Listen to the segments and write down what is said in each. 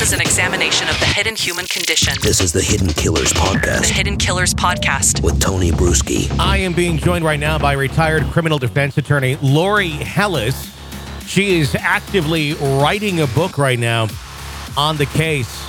is an examination of the hidden human condition. This is the Hidden Killers Podcast. The Hidden Killers Podcast. With Tony Bruski. I am being joined right now by retired criminal defense attorney Lori Hellis. She is actively writing a book right now on the case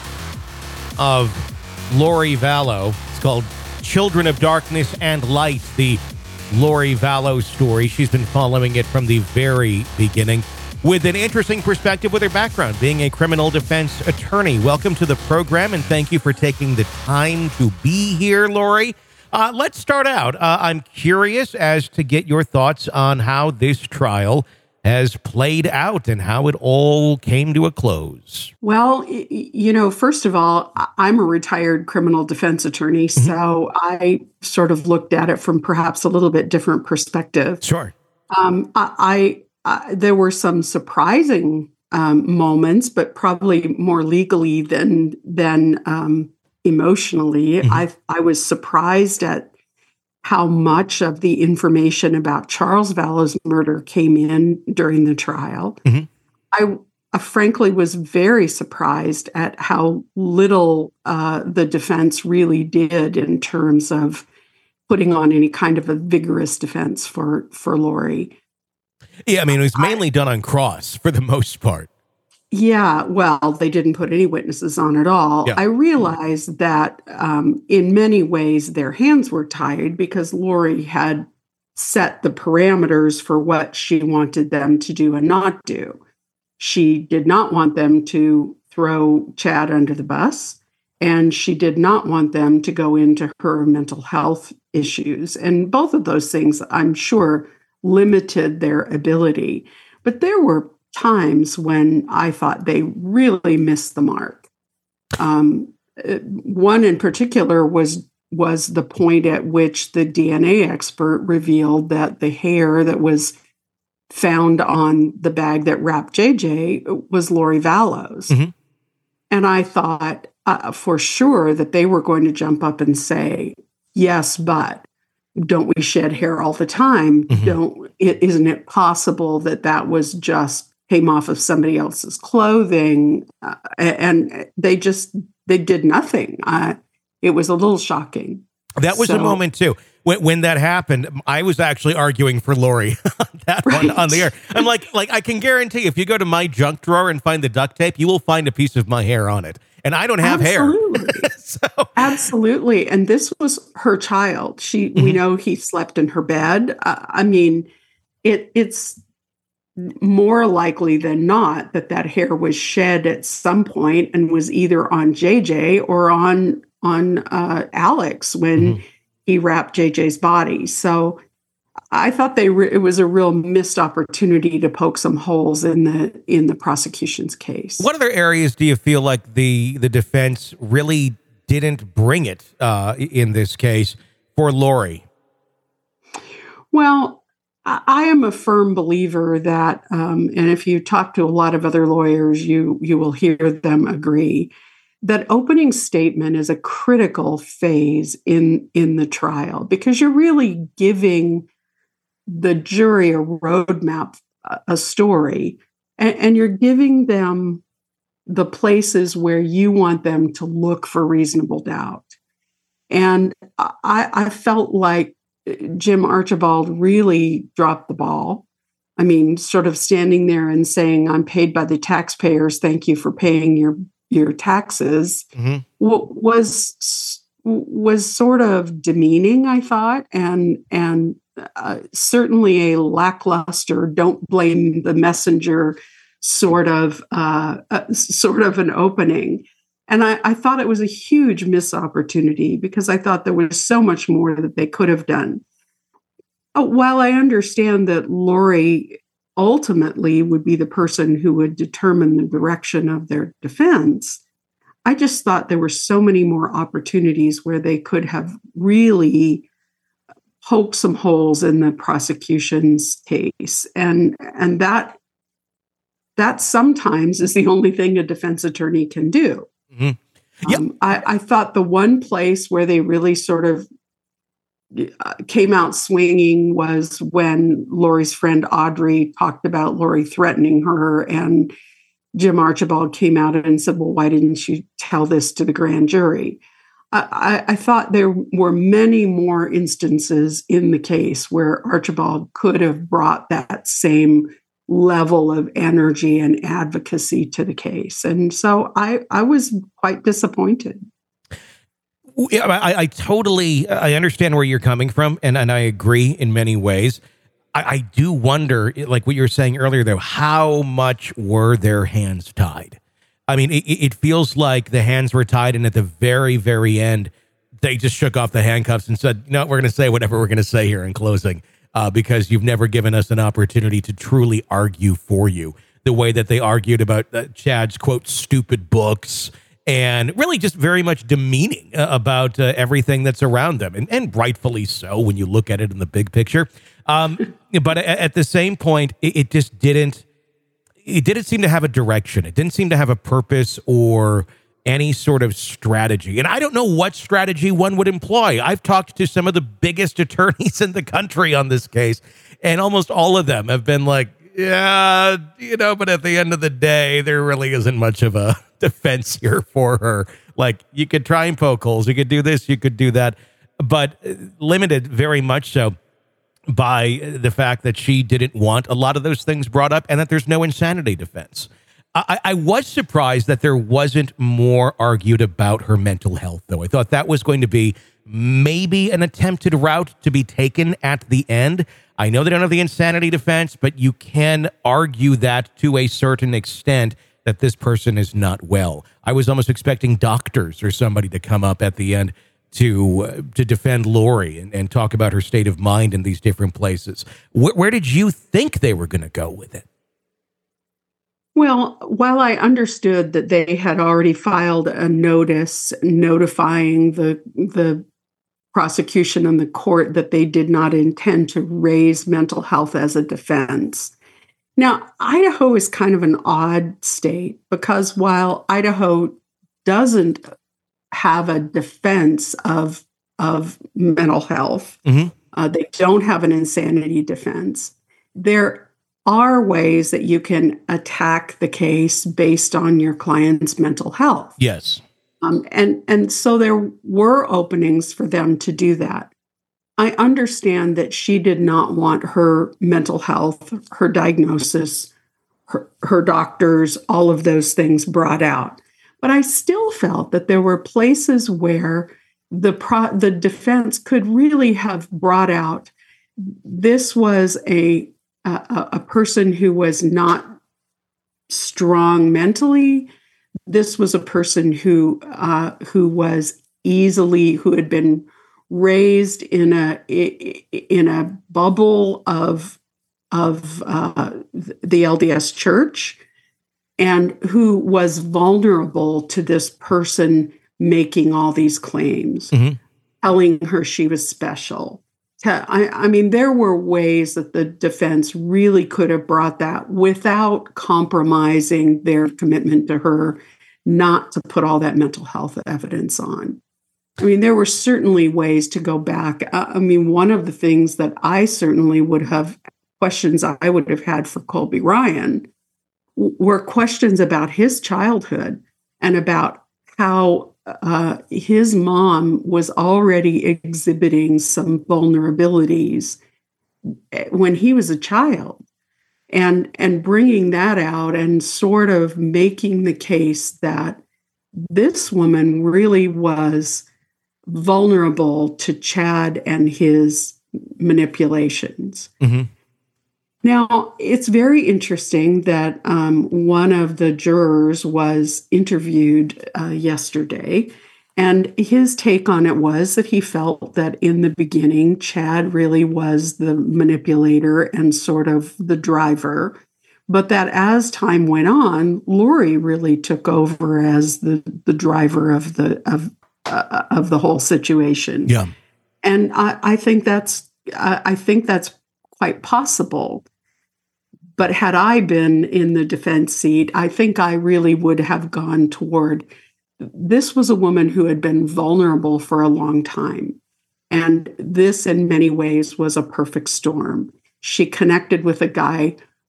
of Lori Vallow. It's called Children of Darkness and Light, the Lori Vallow story. She's been following it from the very beginning with an interesting perspective with her background, being a criminal defense attorney. Welcome to the program, and thank you for taking the time to be here, Lori. Let's start out. I'm curious as to get your thoughts on how this trial has played out and how it all came to a close. Well, first of all, I'm a retired criminal defense attorney, so I sort of looked at it from perhaps a little bit different perspective. Sure. There were some surprising moments, but probably more legally than emotionally. I was surprised at how much of the information about Charles Vallow's murder came in during the trial. I frankly was very surprised at how little the defense really did in terms of putting on any kind of a vigorous defense for Lori. Yeah, I mean, it was mainly done on cross for the most part. Yeah, well, they didn't put any witnesses on at all. Yeah. I realized that in many ways their hands were tied because Lori had set the parameters for what she wanted them to do and not do. She did not want them to throw Chad under the bus, and she did not want them to go into her mental health issues. And both of those things, I'm sure, limited their ability. But there were times when I thought they really missed the mark. One in particular was the point at which the DNA expert revealed that the hair that was found on the bag that wrapped JJ was Lori Vallow's. And I thought for sure that they were going to jump up and say, yes, but don't we shed hair all the time? Isn't it possible that was just came off of somebody else's clothing? And they did nothing. It was a little shocking. That was a moment too. When that happened, I was actually arguing for Lori on that one on the air. I'm like I can guarantee if you go to my junk drawer and find the duct tape, you will find a piece of my hair on it. And I don't have hair. Absolutely. And this was her child. We know he slept in her bed. I mean, it's more likely than not that hair was shed at some point and was either on JJ or on Alex when he wrapped JJ's body. So I thought it was a real missed opportunity to poke some holes in the prosecution's case. What other areas do you feel like the defense really didn't bring it in this case for Lori? Well, I am a firm believer that, and if you talk to a lot of other lawyers, you will hear them agree, that opening statement is a critical phase in the trial because you're really giving the jury a roadmap, a story, and you're giving them the places where you want them to look for reasonable doubt. And I felt like Jim Archibald really dropped the ball. I mean, sort of standing there and saying, I'm paid by the taxpayers, thank you for paying your taxes, was sort of demeaning, I thought, and certainly a lackluster, don't blame the messenger sort of an opening. And I thought it was a huge missed opportunity because I thought there was so much more that they could have done. While I understand that Lori ultimately would be the person who would determine the direction of their defense, I just thought there were so many more opportunities where they could have really poked some holes in the prosecution's case. And that sometimes is the only thing a defense attorney can do. I thought the one place where they really sort of came out swinging was when Lori's friend Audrey talked about Lori threatening her and Jim Archibald came out and said, well, why didn't you tell this to the grand jury? I thought there were many more instances in the case where Archibald could have brought that same level of energy and advocacy to the case. And so I was quite disappointed. Yeah, I understand where you're coming from, and I agree in many ways. I do wonder, like what you were saying earlier, though, how much were their hands tied? I mean, it feels like the hands were tied, and at the very, very end, they just shook off the handcuffs and said, no, we're going to say whatever we're going to say here in closing, because you've never given us an opportunity to truly argue for you the way that they argued about Chad's, quote, stupid books, and really just very much demeaning about everything that's around them, and rightfully so when you look at it in the big picture. But at the same point, it just didn't seem to have a direction. It didn't seem to have a purpose or any sort of strategy. And I don't know what strategy one would employ. I've talked to some of the biggest attorneys in the country on this case, and almost all of them have been like, yeah, but at the end of the day, there really isn't much of a defense here for her. Like, you could try and poke holes. You could do this, you could do that, but limited very much so by the fact that she didn't want a lot of those things brought up, and that there's no insanity defense. I was surprised that there wasn't more argued about her mental health, though. I thought that was going to be maybe an attempted route to be taken at the end. I know they don't have the insanity defense, but you can argue that to a certain extent that this person is not well. I was almost expecting doctors or somebody to come up at the end to defend Lori and talk about her state of mind in these different places. Where did you think they were going to go with it? Well, while I understood that they had already filed a notice notifying the prosecution and the court that they did not intend to raise mental health as a defense. Now, Idaho is kind of an odd state because while Idaho doesn't have a defense of mental health, they don't have an insanity defense. There are ways that you can attack the case based on your client's mental health. Yes. And so there were openings for them to do that. I understand that she did not want her mental health, her diagnosis, her doctors, all of those things brought out. But I still felt that there were places where the defense could really have brought out, this was a person who was not strong mentally. This was a person who had been raised in a bubble of the LDS Church, and who was vulnerable to this person making all these claims, telling her she was special. I mean, there were ways that the defense really could have brought that without compromising their commitment to her not to put all that mental health evidence on. I mean, there were certainly ways to go back. I mean, one of the things that I certainly would have, questions I would have had for Colby Ryan, were questions about his childhood and about how his mom was already exhibiting some vulnerabilities when he was a child, and bringing that out and sort of making the case that this woman really was vulnerable to Chad and his manipulations. Now, it's very interesting that one of the jurors was interviewed yesterday, and his take on it was that he felt that in the beginning, Chad really was the manipulator and sort of the driver, but that as time went on, Lori really took over as the driver of the whole situation. Yeah, and I think that's quite possible. But had I been in the defense seat, I think I really would have gone toward, this was a woman who had been vulnerable for a long time. And this, in many ways, was a perfect storm. She connected with a guy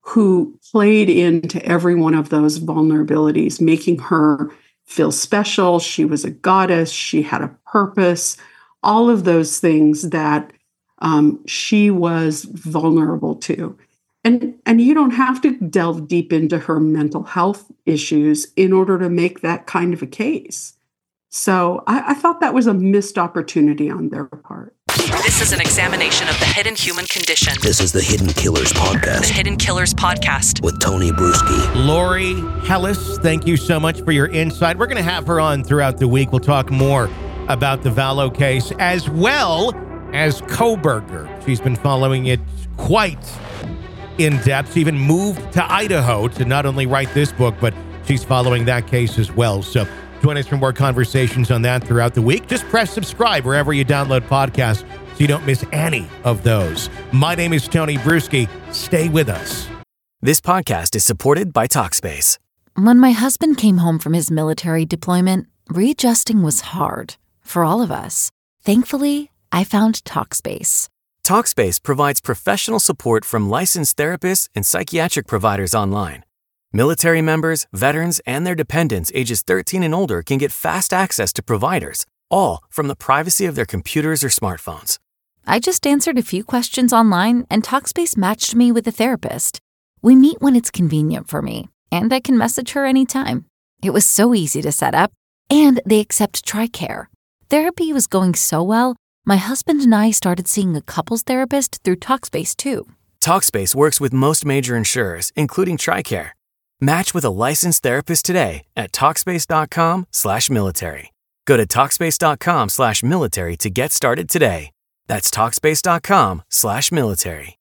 who played into every one of those vulnerabilities, making her feel special. She was a goddess. She had a purpose. All of those things that she was vulnerable to. And you don't have to delve deep into her mental health issues in order to make that kind of a case. So I thought that was a missed opportunity on their part. This is an examination of the hidden human condition. This is the Hidden Killers The Podcast Hidden Killers Podcast. with Tony Bruschi. Lori Hellis, thank you so much for your insight. We're going to have her on throughout the week. We'll talk more about the Vallow case as well as Kohberger. She's been following it quite in depth. She even moved to Idaho to not only write this book, but she's following that case as well. So join us for more conversations on that throughout the week. Just press subscribe wherever you download podcasts so you don't miss any of those. My name is Tony Bruschi. Stay with us. This podcast is supported by Talkspace. When my husband came home from his military deployment, readjusting was hard for all of us. Thankfully, I found Talkspace. Talkspace provides professional support from licensed therapists and psychiatric providers online. Military members, veterans, and their dependents ages 13 and older can get fast access to providers, all from the privacy of their computers or smartphones. I just answered a few questions online, and Talkspace matched me with a therapist. We meet when it's convenient for me, and I can message her anytime. It was so easy to set up, and they accept TRICARE. Therapy was going so well, my husband and I started seeing a couples therapist through Talkspace too. Talkspace works with most major insurers, including TRICARE. Match with a licensed therapist today at Talkspace.com/military. Go to Talkspace.com/military to get started today. That's Talkspace.com/military.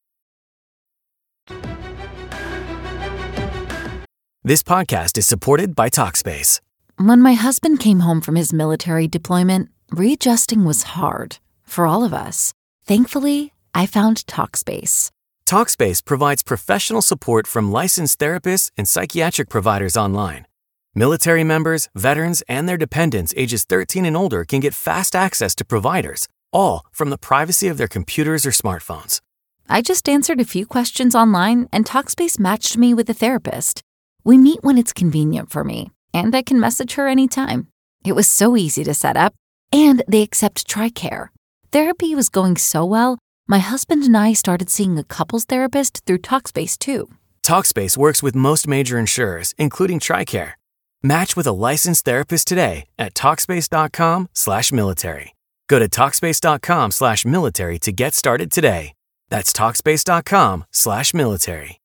This podcast is supported by Talkspace. When my husband came home from his military deployment, readjusting was hard for all of us. Thankfully, I found Talkspace. Talkspace provides professional support from licensed therapists and psychiatric providers online. Military members, veterans, and their dependents ages 13 and older can get fast access to providers, all from the privacy of their computers or smartphones. I just answered a few questions online, and Talkspace matched me with a therapist. We meet when it's convenient for me, and I can message her anytime. It was so easy to set up, and they accept TRICARE. Therapy was going so well, my husband and I started seeing a couples therapist through Talkspace too. Talkspace works with most major insurers, including TRICARE. Match with a licensed therapist today at Talkspace.com/military. Go to Talkspace.com/military to get started today. That's Talkspace.com/military.